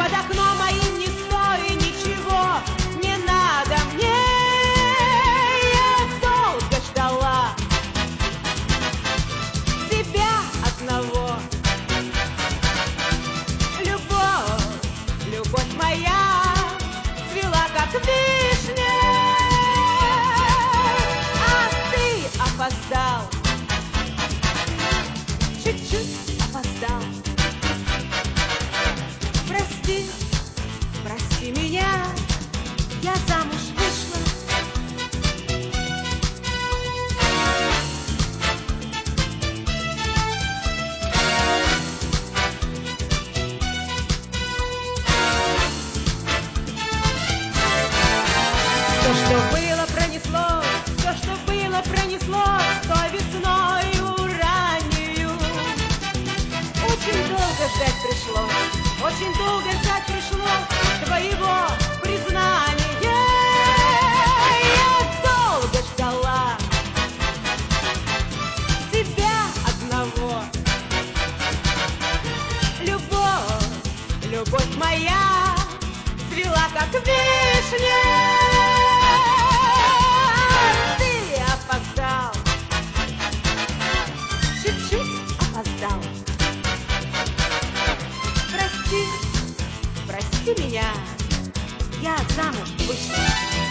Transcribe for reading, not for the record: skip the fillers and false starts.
Под окном моим не стой, ничего не надо мне. Я долго ждала тебя одного. Любовь, любовь моя, цвела как вишня, а ты опоздал, чуть-чуть опоздал. Прости, прости меня, я замуж вышла. Все, что было, пронеслось, все, что было, пронеслось той весною раннюю. Очень долго ждать пришлось, очень долго ждать пришлось твоего признания. Я долго ждала тебя одного. Любовь, любовь моя, цвела как вишня. Ты опоздал, чуть-чуть опоздал. Прости, прости меня, я замуж вышла.